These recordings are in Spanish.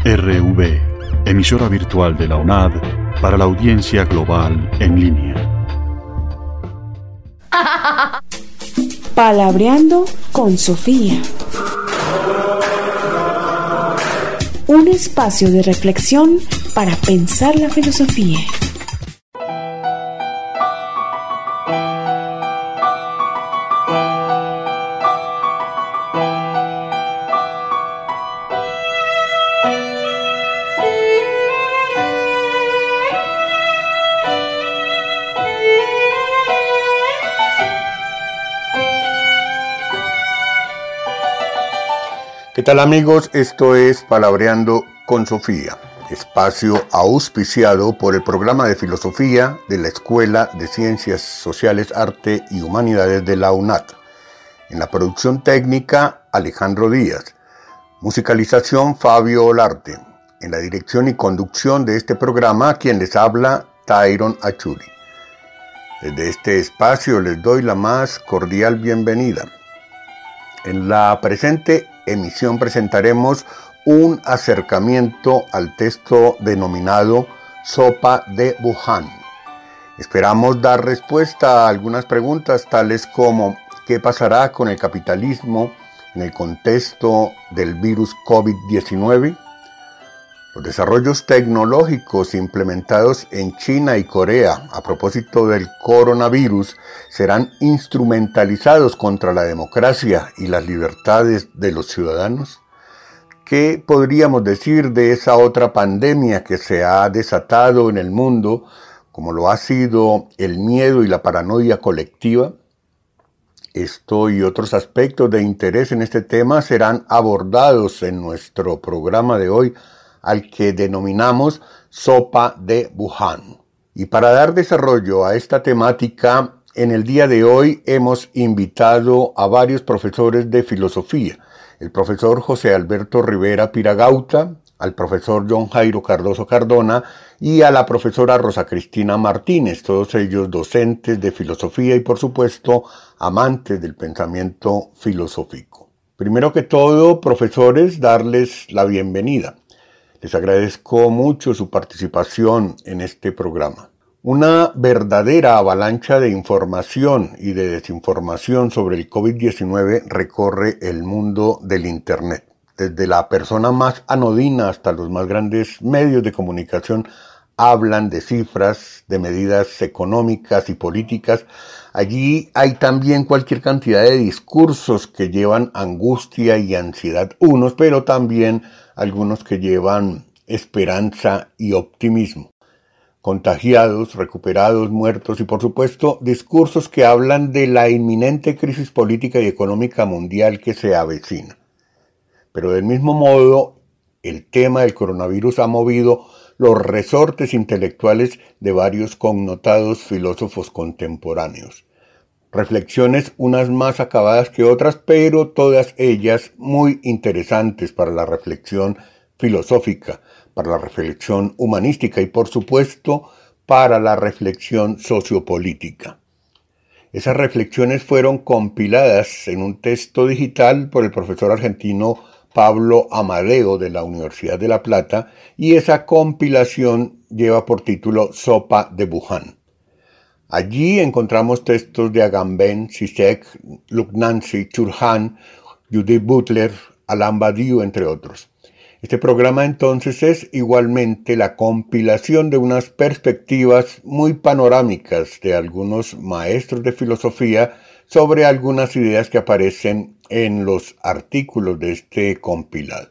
RV, emisora virtual de la UNAD para la audiencia global en línea. Palabreando con Sofía. Un espacio de reflexión para pensar la filosofía. ¿Qué tal, amigos? Esto es Palabreando con Sofía, espacio auspiciado por el programa de filosofía de la Escuela de Ciencias Sociales, Arte y Humanidades de la UNAD. En la producción técnica, Alejandro Díaz. Musicalización, Fabio Olarte. En la dirección y conducción de este programa, quien les habla, Tyron Achuri. Desde este espacio les doy la más cordial bienvenida. En la presente emisión presentaremos un acercamiento al texto denominado Sopa de Wuhan. Esperamos dar respuesta a algunas preguntas tales como ¿qué pasará con el capitalismo en el contexto del virus COVID-19? Los desarrollos tecnológicos implementados en China y Corea a propósito del coronavirus serán instrumentalizados contra la democracia y las libertades de los ciudadanos. ¿Qué podríamos decir de esa otra pandemia que se ha desatado en el mundo, como lo ha sido el miedo y la paranoia colectiva? Esto y otros aspectos de interés en este tema serán abordados en nuestro programa de hoy, al que denominamos Sopa de Wuhan. Y para dar desarrollo a esta temática, en el día de hoy hemos invitado a varios profesores de filosofía, el profesor José Alberto Rivera Piragauta, al profesor John Jairo Cardoso Cardona y a la profesora Rosa Cristina Martínez, todos ellos docentes de filosofía y por supuesto amantes del pensamiento filosófico. Primero que todo, profesores, darles la bienvenida. Les agradezco mucho su participación en este programa. Una verdadera avalancha de información y de desinformación sobre el COVID-19 recorre el mundo del Internet. Desde la persona más anodina hasta los más grandes medios de comunicación hablan de cifras, de medidas económicas y políticas. Allí hay también cualquier cantidad de discursos que llevan angustia y ansiedad unos, pero también algunos que llevan esperanza y optimismo. Contagiados, recuperados, muertos y por supuesto discursos que hablan de la inminente crisis política y económica mundial que se avecina. Pero del mismo modo, el tema del coronavirus ha movido los resortes intelectuales de varios connotados filósofos contemporáneos. Reflexiones unas más acabadas que otras, pero todas ellas muy interesantes para la reflexión filosófica, para la reflexión humanística y por supuesto para la reflexión sociopolítica. Esas reflexiones fueron compiladas en un texto digital por el profesor argentino Pablo Amadeo de la Universidad de La Plata y esa compilación lleva por título Sopa de Wuhan. Allí encontramos textos de Agamben, Zizek, Luc Nancy, Churhan, Judith Butler, Alain Badiou, entre otros. Este programa entonces es igualmente la compilación de unas perspectivas muy panorámicas de algunos maestros de filosofía sobre algunas ideas que aparecen en los artículos de este compilado.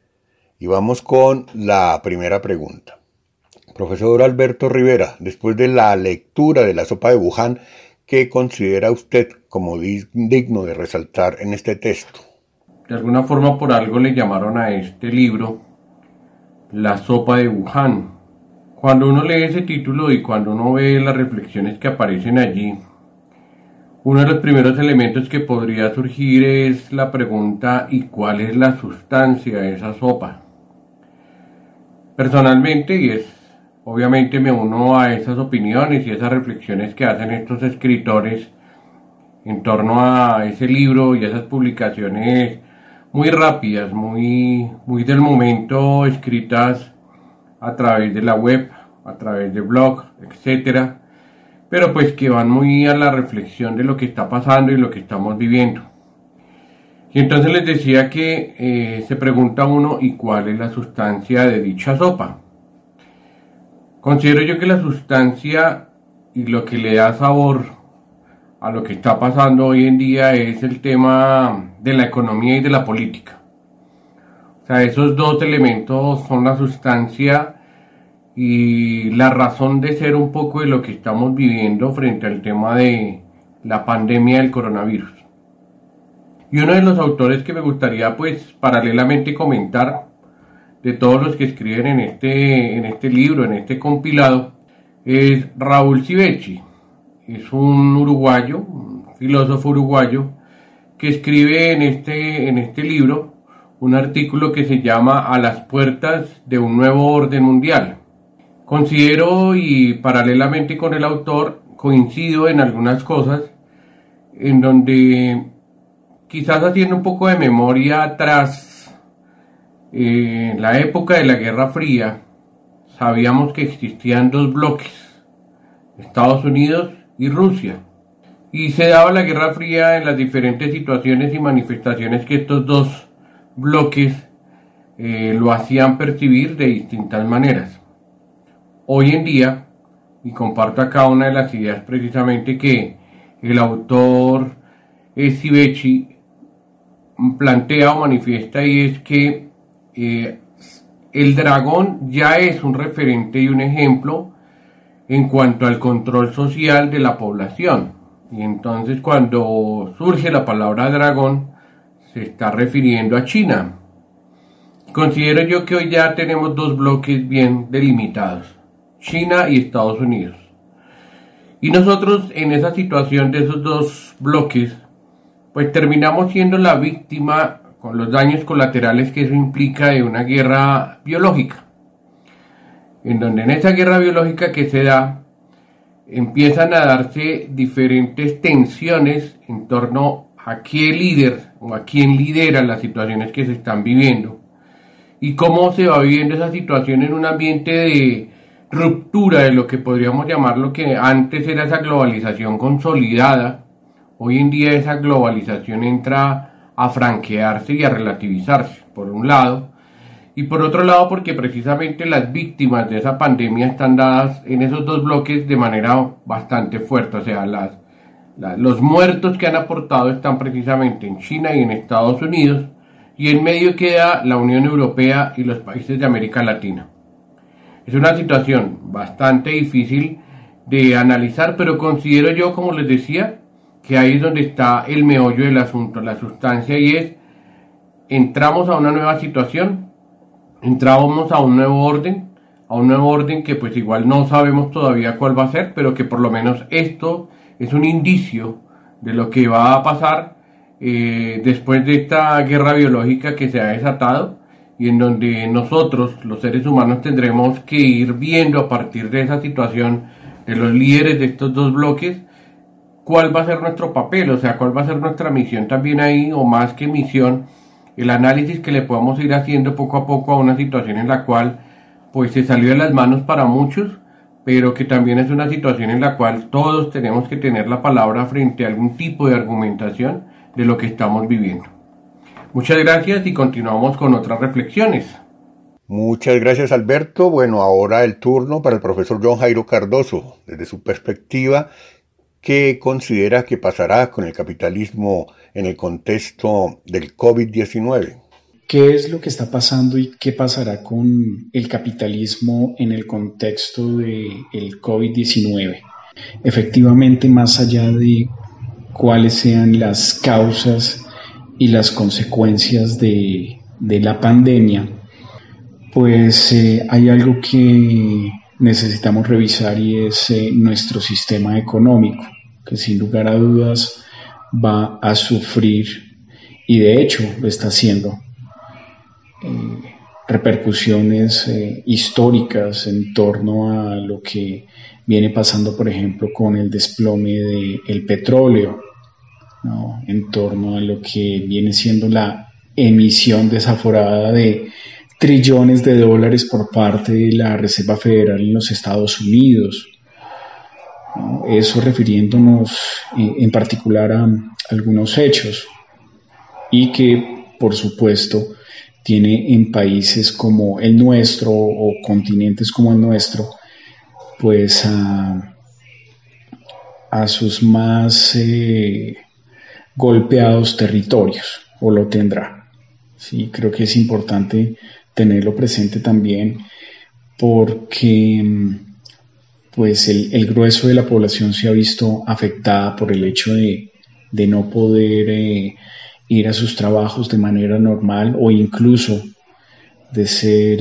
Y vamos con la primera pregunta. Profesor Alberto Rivera, después de la lectura de la Sopa de Wuhan, ¿qué considera usted como digno de resaltar en este texto? De alguna forma, por algo le llamaron a este libro La Sopa de Wuhan. Cuando uno lee ese título y cuando uno ve las reflexiones que aparecen allí, uno de los primeros elementos que podría surgir es la pregunta ¿y cuál es la sustancia de esa sopa? Personalmente, obviamente me uno a esas opiniones y esas reflexiones que hacen estos escritores en torno a ese libro y esas publicaciones muy rápidas, muy del momento, escritas a través de la web, a través de blogs, etcétera, pero pues que van muy a la reflexión de lo que está pasando y lo que estamos viviendo. Y entonces les decía que se pregunta uno, ¿y cuál es la sustancia de dicha sopa? Considero yo que la sustancia y lo que le da sabor a lo que está pasando hoy en día es el tema de la economía y de la política. O sea, esos dos elementos son la sustancia y la razón de ser un poco de lo que estamos viviendo frente al tema de la pandemia del coronavirus. Y uno de los autores que me gustaría pues paralelamente comentar de todos los que escriben en este libro, en este compilado, es Raúl Civechi. Es un uruguayo, un filósofo uruguayo, que escribe en este libro un artículo que se llama A las puertas de un nuevo orden mundial. Considero, y paralelamente con el autor, coincido en algunas cosas, en donde quizás haciendo un poco de memoria atrás, en la época de la Guerra Fría, sabíamos que existían dos bloques, Estados Unidos y Rusia, y se daba la Guerra Fría en las diferentes situaciones y manifestaciones que estos dos bloques lo hacían percibir de distintas maneras. Hoy en día, y comparto acá una de las ideas precisamente que el autor Civechi plantea o manifiesta, y es que el dragón ya es un referente y un ejemplo en cuanto al control social de la población. Y entonces cuando surge la palabra dragón se está refiriendo a China. Considero yo que hoy ya tenemos dos bloques bien delimitados, China y Estados Unidos. Y nosotros en esa situación de esos dos bloques, pues terminamos siendo la víctima con los daños colaterales que eso implica de una guerra biológica. En donde en esa guerra biológica que se da, empiezan a darse diferentes tensiones en torno a qué líder o a quién lidera las situaciones que se están viviendo y cómo se va viviendo esa situación en un ambiente de ruptura de lo que podríamos llamar lo que antes era esa globalización consolidada. Hoy en día esa globalización entra a franquearse y a relativizarse, por un lado, y por otro lado porque precisamente las víctimas de esa pandemia están dadas en esos dos bloques de manera bastante fuerte. O sea, los muertos que han aportado están precisamente en China y en Estados Unidos, y en medio queda la Unión Europea y los países de América Latina. Es una situación bastante difícil de analizar, pero considero yo, como les decía, que ahí es donde está el meollo del asunto, la sustancia, y es, entramos a una nueva situación, entramos a un nuevo orden que pues igual no sabemos todavía cuál va a ser, pero que por lo menos esto es un indicio de lo que va a pasar después de esta guerra biológica que se ha desatado, y en donde nosotros, los seres humanos, tendremos que ir viendo a partir de esa situación de los líderes de estos dos bloques, cuál va a ser nuestro papel, o sea, cuál va a ser nuestra misión también ahí, o más que misión, el análisis que le podamos ir haciendo poco a poco a una situación en la cual pues se salió de las manos para muchos, pero que también es una situación en la cual todos tenemos que tener la palabra frente a algún tipo de argumentación de lo que estamos viviendo. Muchas gracias y continuamos con otras reflexiones. Muchas gracias, Alberto. Bueno, ahora el turno para el profesor John Jairo Cardoso, desde su perspectiva, ¿qué considera que pasará con el capitalismo en el contexto del COVID-19? ¿Qué es lo que está pasando y qué pasará con el capitalismo en el contexto del COVID-19? Efectivamente, más allá de cuáles sean las causas y las consecuencias de la pandemia, pues hay algo que necesitamos revisar, y es nuestro sistema económico, que sin lugar a dudas va a sufrir, y de hecho lo está haciendo, repercusiones históricas en torno a lo que viene pasando, por ejemplo, con el desplome del petróleo, ¿no? En torno a lo que viene siendo la emisión desaforada de trillones de dólares por parte de la Reserva Federal en los Estados Unidos, ¿no? Eso refiriéndonos en particular a algunos hechos, y que por supuesto tiene en países como el nuestro o continentes como el nuestro pues a sus más golpeados territorios, o lo tendrá. Sí, creo que es importante tenerlo presente también, porque pues el grueso de la población se ha visto afectada por el hecho de no poder ir a sus trabajos de manera normal, o incluso de ser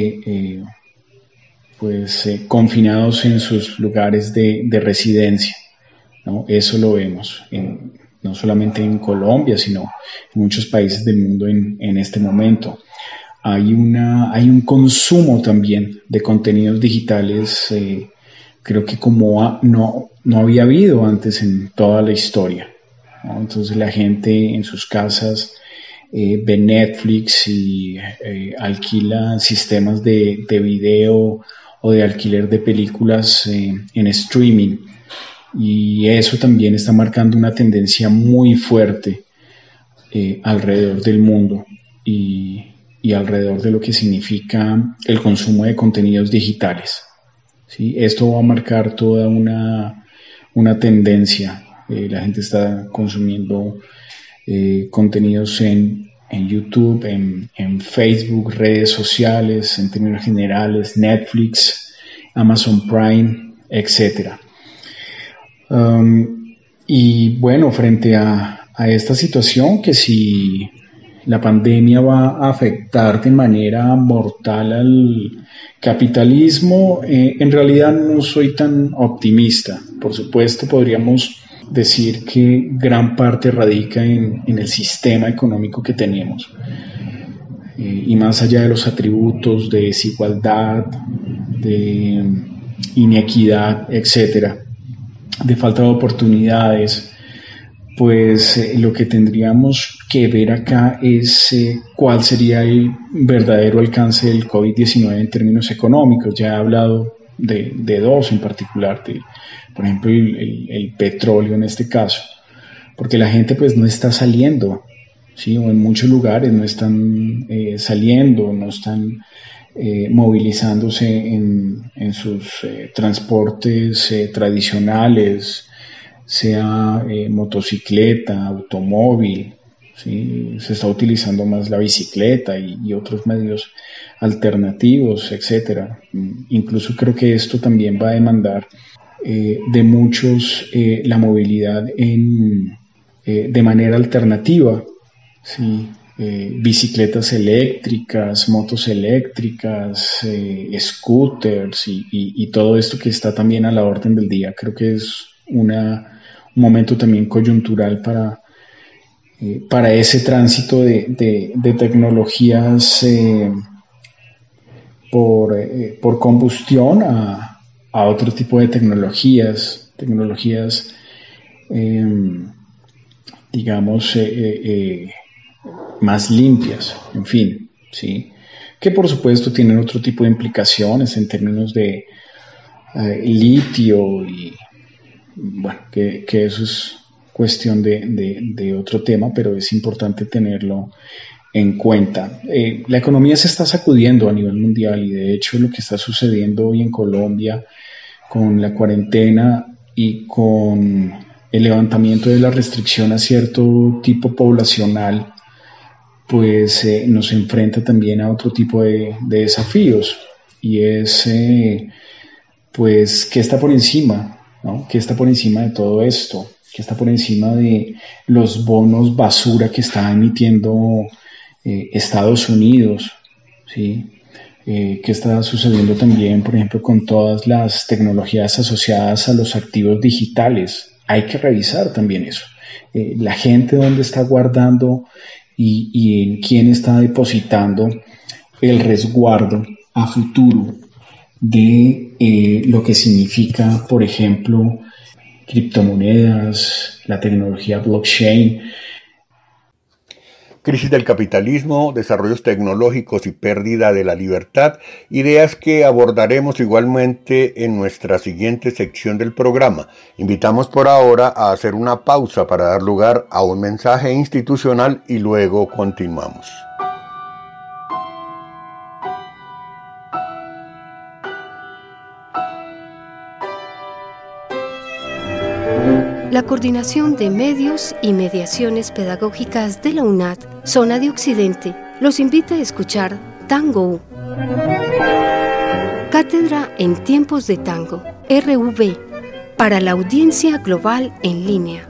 confinados en sus lugares de residencia, ¿no? Eso lo vemos no solamente en Colombia, sino en muchos países del mundo en este momento. Hay un consumo también de contenidos digitales, creo que como no había habido antes en toda la historia, ¿no? Entonces la gente en sus casas ve Netflix y alquila sistemas de video o de alquiler de películas en streaming, y eso también está marcando una tendencia muy fuerte alrededor del mundo y alrededor de lo que significa el consumo de contenidos digitales, ¿sí? Esto va a marcar toda una tendencia. La gente está consumiendo contenidos en YouTube, en Facebook, redes sociales, en términos generales, Netflix, Amazon Prime, etc. Y bueno, frente a esta situación, que si la pandemia va a afectar de manera mortal al capitalismo, en realidad no soy tan optimista. Por supuesto, podríamos decir que gran parte radica en el sistema económico que tenemos, y más allá de los atributos de desigualdad, de inequidad, etcétera, de falta de oportunidades, pues lo que tendríamos que ver acá es cuál sería el verdadero alcance del COVID-19 en términos económicos. Ya he hablado de dos en particular, por ejemplo el petróleo en este caso, porque la gente pues no está saliendo, ¿sí? O en muchos lugares no están saliendo, no están movilizándose en sus transportes tradicionales, sea motocicleta, automóvil, ¿sí? Se está utilizando más la bicicleta y otros medios alternativos, etcétera. Incluso creo que esto también va a demandar de muchos la movilidad de manera alternativa, ¿sí? Bicicletas eléctricas, motos eléctricas, scooters y todo esto que está también a la orden del día. Creo que es un momento también coyuntural para ese tránsito de tecnologías por combustión a otro tipo de tecnologías digamos más limpias, en fin, ¿sí? Que por supuesto tienen otro tipo de implicaciones en términos de litio, y bueno, que eso es cuestión de otro tema, pero es importante tenerlo en cuenta. La economía se está sacudiendo a nivel mundial, y de hecho lo que está sucediendo hoy en Colombia con la cuarentena y con el levantamiento de la restricción a cierto tipo poblacional, pues nos enfrenta también a otro tipo de desafíos, y es pues qué está por encima, ¿no? ¿Qué está por encima de todo esto? ¿Qué está por encima de los bonos basura que está emitiendo Estados Unidos? ¿Sí? ¿Qué está sucediendo también, por ejemplo, con todas las tecnologías asociadas a los activos digitales? Hay que revisar también eso. La gente dónde está guardando y en quién está depositando el resguardo a futuro de lo que significa, por ejemplo, criptomonedas, la tecnología blockchain. crisis del capitalismo, desarrollos tecnológicos y pérdida de la libertad, ideas que abordaremos igualmente en nuestra siguiente sección del programa. Invitamos por ahora a hacer una pausa para dar lugar a un mensaje institucional y luego continuamos. La Coordinación de Medios y Mediaciones Pedagógicas de la UNAD, Zona de Occidente, los invita a escuchar Tango. Cátedra en Tiempos de Tango, RV, para la audiencia global en línea.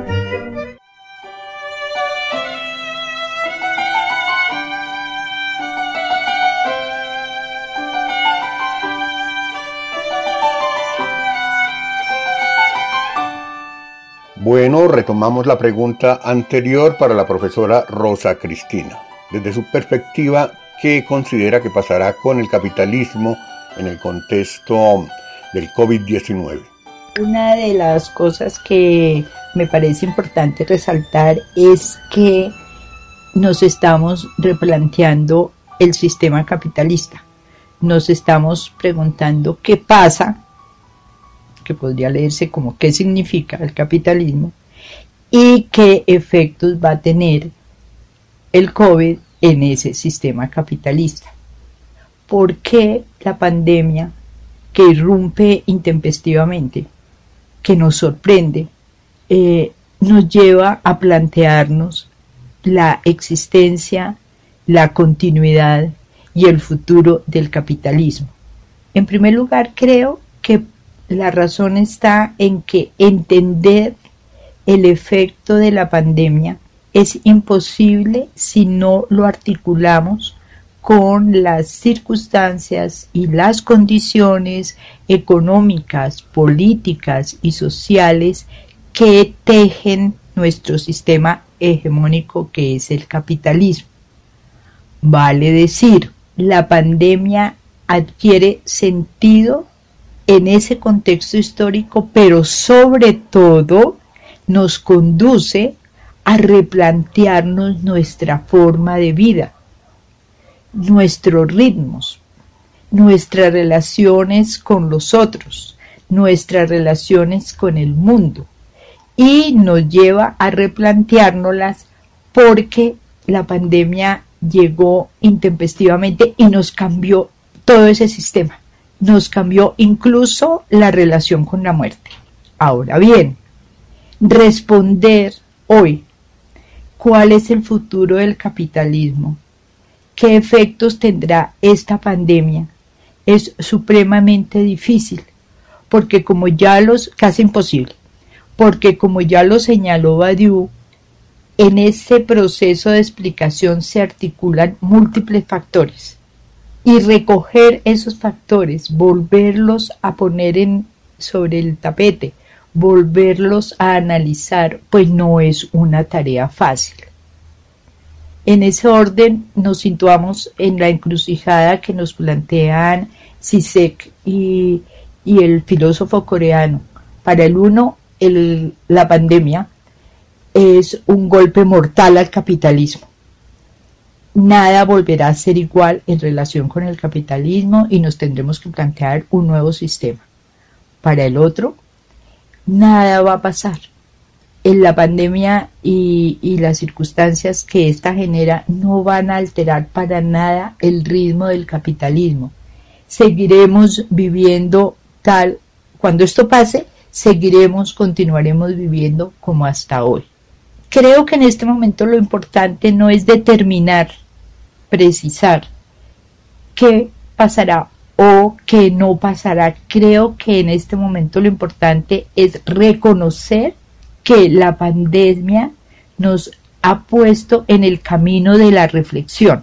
Bueno, retomamos la pregunta anterior para la profesora Rosa Cristina. Desde su perspectiva, ¿qué considera que pasará con el capitalismo en el contexto del COVID-19? Una de las cosas que me parece importante resaltar es que nos estamos replanteando el sistema capitalista. Nos estamos preguntando qué pasa, que podría leerse como qué significa el capitalismo y qué efectos va a tener el COVID en ese sistema capitalista. ¿Por qué la pandemia que irrumpe intempestivamente, que nos sorprende, nos lleva a plantearnos la existencia, la continuidad y el futuro del capitalismo? En primer lugar, creo que la razón está en que entender el efecto de la pandemia es imposible si no lo articulamos con las circunstancias y las condiciones económicas, políticas y sociales que tejen nuestro sistema hegemónico, que es el capitalismo. Vale decir, la pandemia adquiere sentido en ese contexto histórico, pero sobre todo nos conduce a replantearnos nuestra forma de vida, nuestros ritmos, nuestras relaciones con los otros, nuestras relaciones con el mundo, y nos lleva a replanteárnoslas porque la pandemia llegó intempestivamente y nos cambió todo ese sistema. Nos cambió incluso la relación con la muerte. Ahora bien, responder hoy cuál es el futuro del capitalismo, qué efectos tendrá esta pandemia, es supremamente difícil, porque casi imposible, porque como ya lo señaló Badiou, en ese proceso de explicación se articulan múltiples factores. Y recoger esos factores, volverlos a poner sobre el tapete, volverlos a analizar, pues no es una tarea fácil. En ese orden nos situamos en la encrucijada que nos plantean Zizek y el filósofo coreano. Para el uno, la pandemia es un golpe mortal al capitalismo. Nada volverá a ser igual en relación con el capitalismo y nos tendremos que plantear un nuevo sistema. Para el otro, nada va a pasar. En la pandemia y las circunstancias que ésta genera no van a alterar para nada el ritmo del capitalismo. Seguiremos viviendo cuando esto pase, continuaremos viviendo como hasta hoy. Creo que en este momento lo importante no es determinar, precisar qué pasará o qué no pasará. Creo que en este momento lo importante es reconocer que la pandemia nos ha puesto en el camino de la reflexión.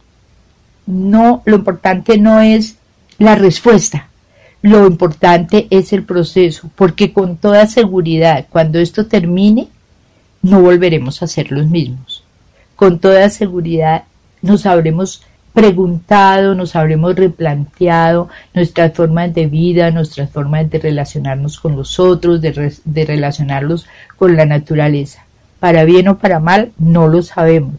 Lo importante no es la respuesta, lo importante es el proceso, porque con toda seguridad, cuando esto termine, no volveremos a ser los mismos. Con toda seguridad nos habremos preguntado, nos habremos replanteado nuestras formas de vida, nuestras formas de relacionarnos con los otros, de relacionarlos con la naturaleza. Para bien o para mal, no lo sabemos,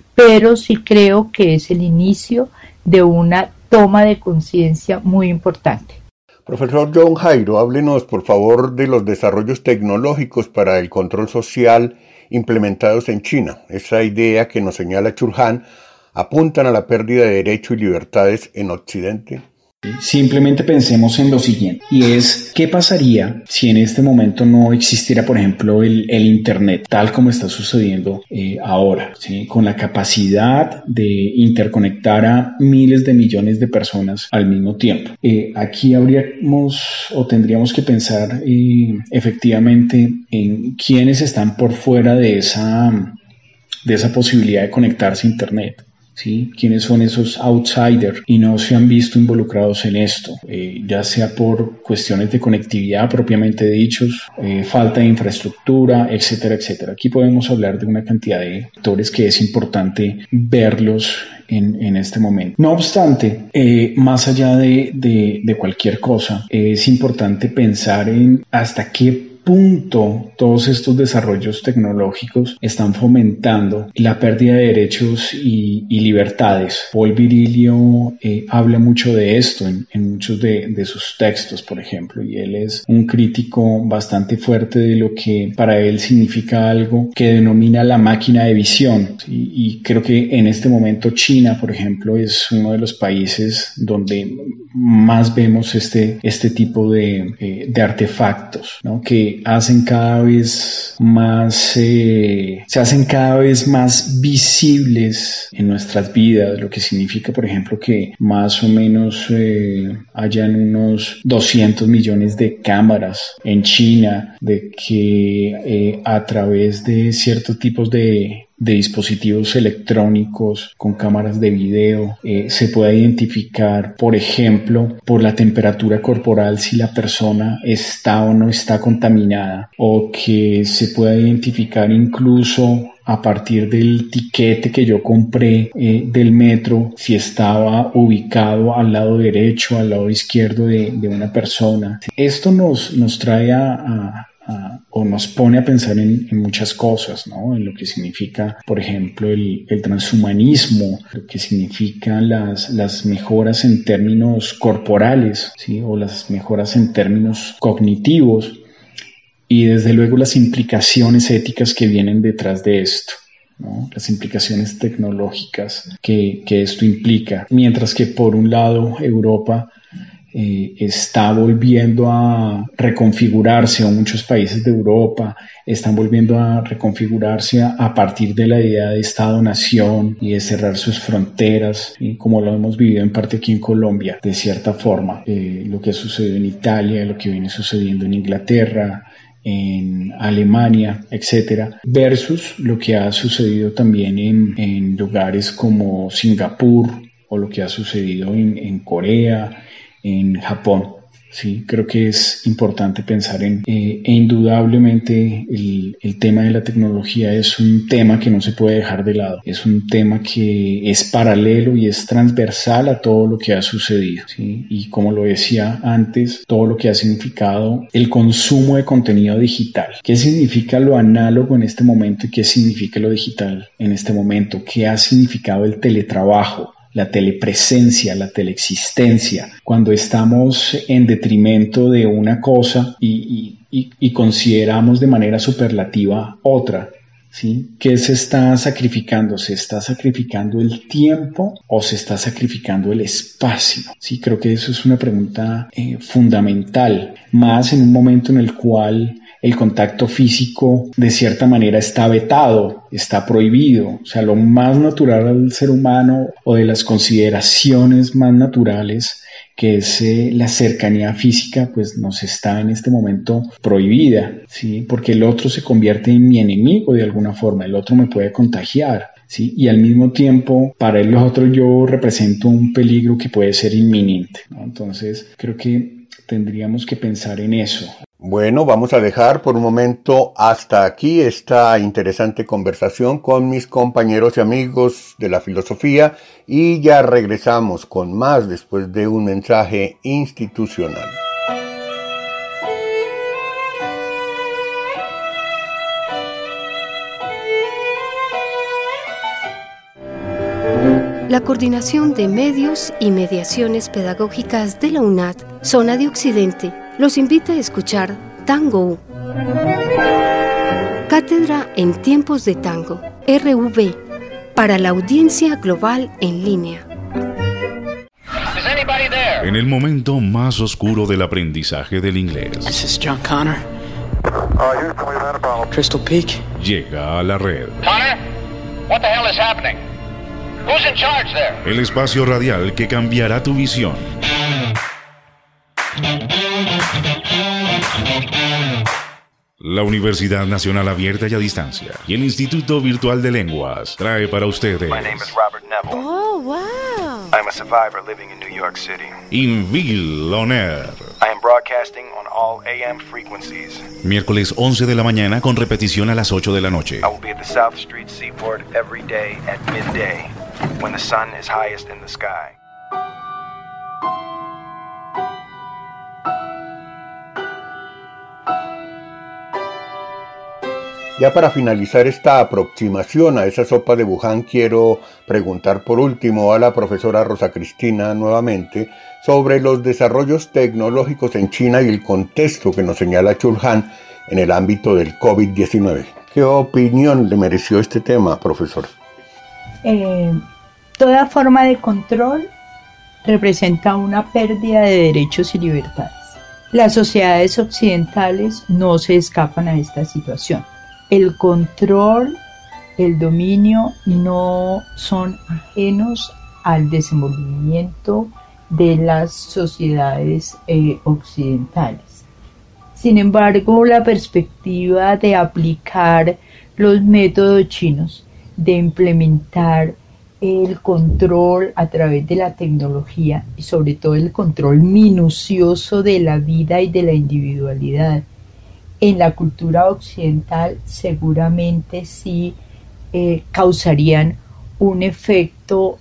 pero sí creo que es el inicio de una toma de conciencia muy importante. Profesor John Jairo, háblenos por favor de los desarrollos tecnológicos para el control social implementados en China. Esa idea que nos señala Chul-Han apuntan a la pérdida de derechos y libertades en Occidente. Simplemente pensemos en lo siguiente, y es, ¿qué pasaría si en este momento no existiera, por ejemplo, el Internet, tal como está sucediendo ahora, ¿sí? Con la capacidad de interconectar a miles de millones de personas al mismo tiempo? Aquí tendríamos que pensar efectivamente en quiénes están por fuera de esa posibilidad de conectarse a Internet. ¿Sí? ¿Quiénes son esos outsiders y no se han visto involucrados en esto? Ya sea por cuestiones de conectividad propiamente dichos, falta de infraestructura, etcétera, etcétera. Aquí podemos hablar de una cantidad de factores que es importante verlos en este momento. No obstante, más allá de cualquier cosa, es importante pensar en hasta qué punto todos estos desarrollos tecnológicos están fomentando la pérdida de derechos y libertades. Paul Virilio habla mucho de esto en muchos de sus textos, por ejemplo, y él es un crítico bastante fuerte de lo que para él significa algo que denomina la máquina de visión, ¿sí? Y creo que en este momento China, por ejemplo, es uno de los países donde más vemos este tipo de artefactos, ¿no? Que hacen cada vez más, se hacen cada vez más visibles en nuestras vidas, lo que significa, por ejemplo, que más o menos hayan unos 200 millones de cámaras en China, de que a través de ciertos tipos de dispositivos electrónicos con cámaras de video se puede identificar, por ejemplo, por la temperatura corporal si la persona está o no está contaminada, o que se pueda identificar incluso a partir del tiquete que yo compré del metro, si estaba ubicado al lado derecho, al lado izquierdo de una persona. Esto nos trae o nos pone a pensar en muchas cosas, ¿no? En lo que significa, por ejemplo, el transhumanismo, lo que significan las mejoras en términos corporales, ¿sí? O las mejoras en términos cognitivos, y desde luego las implicaciones éticas que vienen detrás de esto, ¿no? Las implicaciones tecnológicas que esto implica. Mientras que por un lado Europa está volviendo a reconfigurarse, o muchos países de Europa están volviendo a reconfigurarse a partir de la idea de Estado-nación y de cerrar sus fronteras, y como lo hemos vivido en parte aquí en Colombia, de cierta forma, lo que ha sucedido en Italia, lo que viene sucediendo en Inglaterra, en Alemania, etcétera, versus lo que ha sucedido también en lugares como Singapur, o lo que ha sucedido en Corea, en Japón. Sí, creo que es importante pensar e indudablemente el tema de la tecnología es un tema que no se puede dejar de lado, es un tema que es paralelo y es transversal a todo lo que ha sucedido, ¿sí? Y como lo decía antes, todo lo que ha significado el consumo de contenido digital. ¿Qué significa lo análogo en este momento y qué significa lo digital en este momento? ¿Qué ha significado el teletrabajo, la telepresencia, la teleexistencia, cuando estamos en detrimento de una cosa y consideramos de manera superlativa otra? ¿Sí? ¿Qué se está sacrificando? ¿Se está sacrificando el tiempo o se está sacrificando el espacio? Sí, creo que eso es una pregunta fundamental, más en un momento en el cual el contacto físico de cierta manera está vetado, está prohibido. O sea, lo más natural al ser humano, o de las consideraciones más naturales, que es la cercanía física, pues nos está en este momento prohibida, ¿sí? Porque el otro se convierte en mi enemigo de alguna forma, el otro me puede contagiar, ¿sí? Y al mismo tiempo, para el otro yo represento un peligro que puede ser inminente, ¿no? Entonces, creo que tendríamos que pensar en eso. Bueno, vamos a dejar por un momento hasta aquí esta interesante conversación con mis compañeros y amigos de la filosofía, y ya regresamos con más después de un mensaje institucional. La Coordinación de Medios y Mediaciones Pedagógicas de la UNAD, Zona de Occidente, los invita a escuchar Tango. Cátedra en Tiempos de Tango, RV, para la audiencia global en línea. En el momento más oscuro del aprendizaje del inglés. This is John Connor. Crystal Peak. Llega a la red. Connor, what the hell is happening? Who's in charge there? El espacio radial que cambiará tu visión. La Universidad Nacional Abierta y a Distancia y el Instituto Virtual de Lenguas trae para ustedes. My name is Robert Neville. Oh, wow. I'm a survivor living in New York City. Invil On Air. I am broadcasting on all AM frequencies. Miércoles 11 de la mañana con repetición a las 8 de la noche. I will be at the South Street Seaport every day at midday, when the sun is highest in the sky. Ya para finalizar esta aproximación a esa sopa de Wuhan, quiero preguntar por último a la profesora Rosa Cristina nuevamente sobre los desarrollos tecnológicos en China y el contexto que nos señala Chul Han en el ámbito del COVID-19. ¿Qué opinión le mereció este tema, profesor? Toda forma de control representa una pérdida de derechos y libertades. Las sociedades occidentales no se escapan a esta situación. El control, el dominio no son ajenos al desenvolvimiento de las sociedades occidentales. Sin embargo, la perspectiva de aplicar los métodos chinos, de implementar el control a través de la tecnología y sobre todo el control minucioso de la vida y de la individualidad, en la cultura occidental seguramente sí causarían un efecto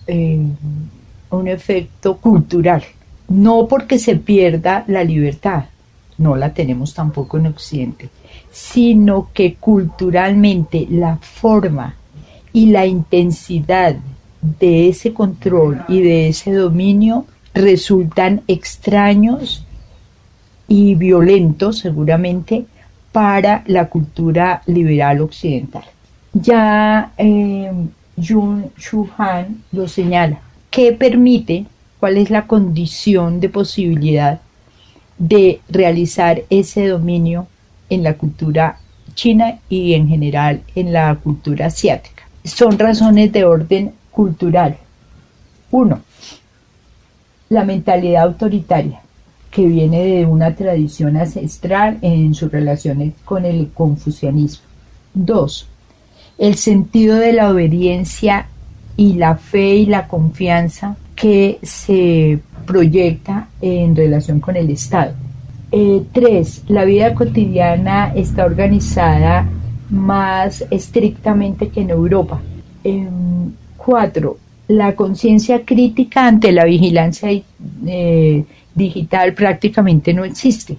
cultural. No porque se pierda la libertad, no la tenemos tampoco en Occidente, sino que culturalmente la forma y la intensidad de ese control y de ese dominio resultan extraños y violentos seguramente para la cultura liberal occidental. Ya Chul Han lo señala. ¿Qué permite? ¿Cuál es la condición de posibilidad de realizar ese dominio en la cultura china y en general en la cultura asiática? Son razones de orden cultural. 1. La mentalidad autoritaria, que viene de una tradición ancestral en sus relaciones con el confucianismo. 2. El sentido de la obediencia y la fe y la confianza que se proyecta en relación con el Estado. 3. La vida cotidiana está organizada más estrictamente que en Europa. 4. La conciencia crítica ante la vigilancia digital prácticamente no existe.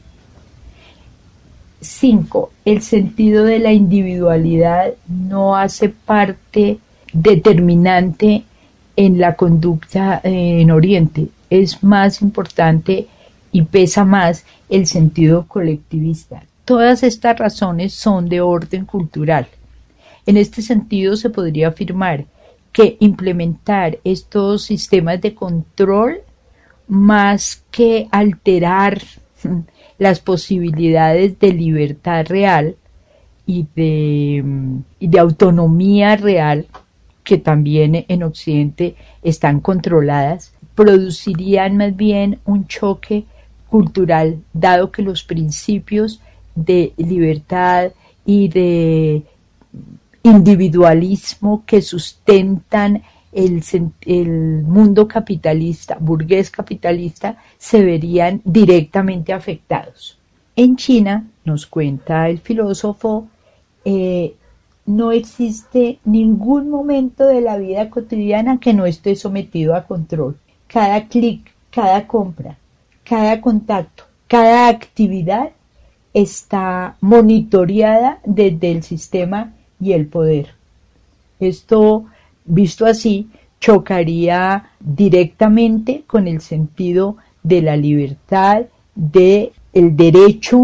5. El sentido de la individualidad no hace parte determinante en la conducta en Oriente. Es más importante y pesa más el sentido colectivista. Todas estas razones son de orden cultural. En este sentido se podría afirmar que implementar estos sistemas de control, más que alterar las posibilidades de libertad real y de autonomía real, que también en Occidente están controladas, producirían más bien un choque cultural, dado que los principios de libertad y de individualismo que sustentan el mundo capitalista, burgués capitalista, se verían directamente afectados. En China, nos cuenta el filósofo, no existe ningún momento de la vida cotidiana que no esté sometido a control. Cada clic, cada compra, cada contacto, cada actividad está monitoreada desde el sistema y el poder. Esto, visto así, chocaría directamente con el sentido de la libertad, de el derecho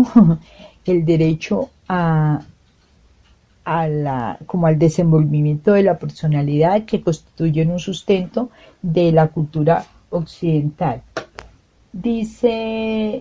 como al desenvolvimiento de la personalidad, que constituyen un sustento de la cultura occidental. Dice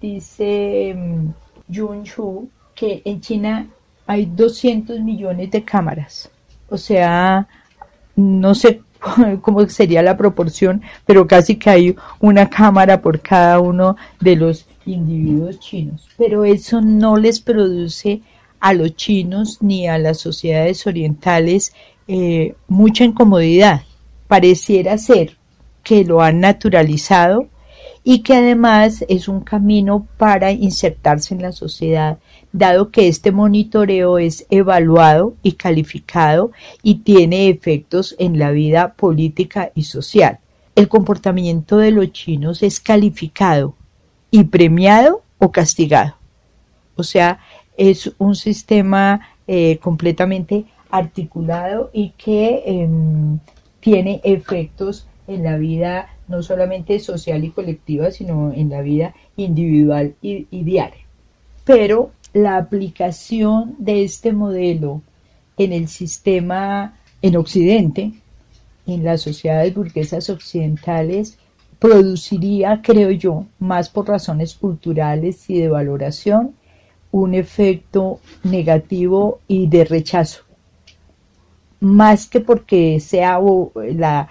Jun Hu que en China hay 200 millones de cámaras, o sea, no sé cómo sería la proporción, pero casi que hay una cámara por cada uno de los individuos chinos, pero eso no les produce a los chinos ni a las sociedades orientales mucha incomodidad. Pareciera ser que lo han naturalizado y que además es un camino para insertarse en la sociedad, dado que este monitoreo es evaluado y calificado y tiene efectos en la vida política y social. El comportamiento de los chinos es calificado y premiado o castigado. O sea, es un sistema completamente articulado y que tiene efectos en la vida no solamente social y colectiva, sino en la vida individual y diaria. Pero la aplicación de este modelo en el sistema en Occidente, en las sociedades burguesas occidentales, produciría, creo yo, más por razones culturales y de valoración, un efecto negativo y de rechazo, más que porque sea la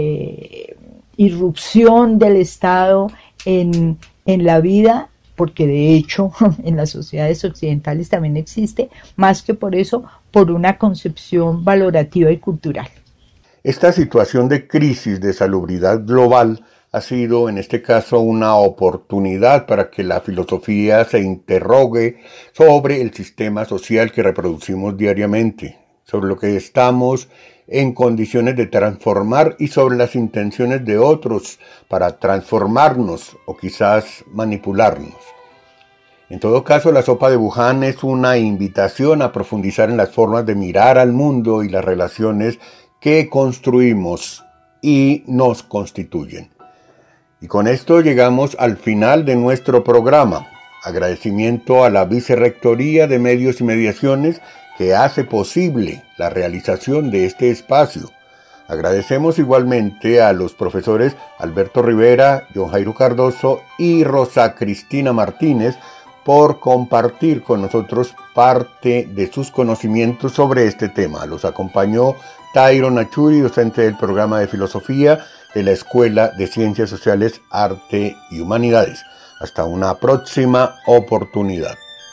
irrupción del Estado en la vida, porque de hecho en las sociedades occidentales también existe, más que por eso, por una concepción valorativa y cultural. Esta situación de crisis de salubridad global ha sido en este caso una oportunidad para que la filosofía se interrogue sobre el sistema social que reproducimos diariamente, sobre lo que estamos en condiciones de transformar y sobre las intenciones de otros para transformarnos o quizás manipularnos. En todo caso, la sopa de Wuhan es una invitación a profundizar en las formas de mirar al mundo y las relaciones que construimos y nos constituyen. Y con esto llegamos al final de nuestro programa. Agradecimiento a la Vicerrectoría de Medios y Mediaciones que hace posible la realización de este espacio. Agradecemos igualmente a los profesores Alberto Rivera, John Jairo Cardoso y Rosa Cristina Martínez por compartir con nosotros parte de sus conocimientos sobre este tema. Los acompañó Tyron Achuri, docente del programa de filosofía de la Escuela de Ciencias Sociales, Arte y Humanidades. Hasta una próxima oportunidad.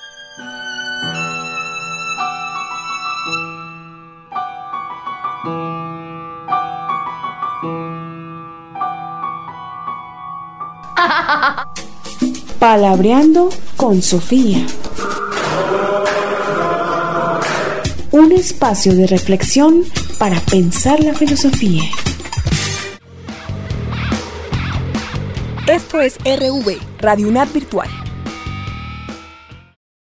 Palabreando con Sofía. Un espacio de reflexión para pensar la filosofía. Esto es RV, Radio UNAD Virtual.